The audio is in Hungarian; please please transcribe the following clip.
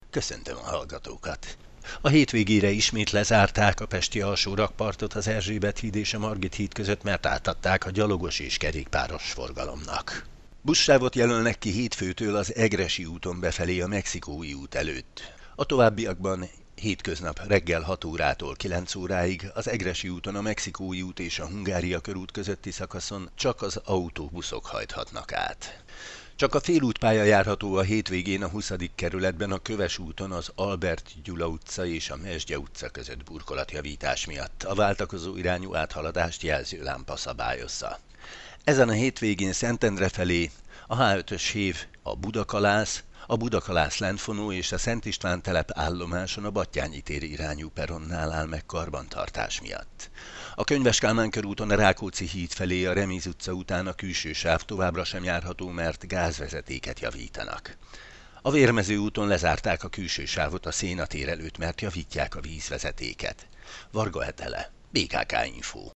Köszöntöm a hallgatókat! A hétvégére ismét lezárták a pesti alsó rakpartot az Erzsébet híd és a Margit híd között, mert átadták a gyalogos és kerékpáros forgalomnak. Buszsávot jelölnek ki hétfőtől az Egressy úton befelé a Mexikói út előtt. A továbbiakban hétköznap reggel 6 órától 9 óráig az Egressy úton a Mexikói út és a Hungária körút közötti szakaszon csak az autóbuszok hajthatnak át. Csak a félútpálya járható a hétvégén a 20. kerületben a Köves úton az Albert Gyula utca és a Mesdje utca között burkolatjavítás miatt. A váltakozó irányú áthaladást jelzőlámpa szabályozza. Ezen a hétvégén Szentendre felé a H5-ös hév a Budakalász Lentfonó és a Szent István telep állomáson a Battyányi tér irányú peronnál áll meg karbantartás miatt. A Könyves Kálmán körúton a Rákóczi híd felé a Reméz utca után a külső sáv továbbra sem járható, mert gázvezetéket javítanak. A Vérmező úton lezárták a külső sávot a Széna tér előtt, mert javítják a vízvezetéket. Varga Etele, BKK Info.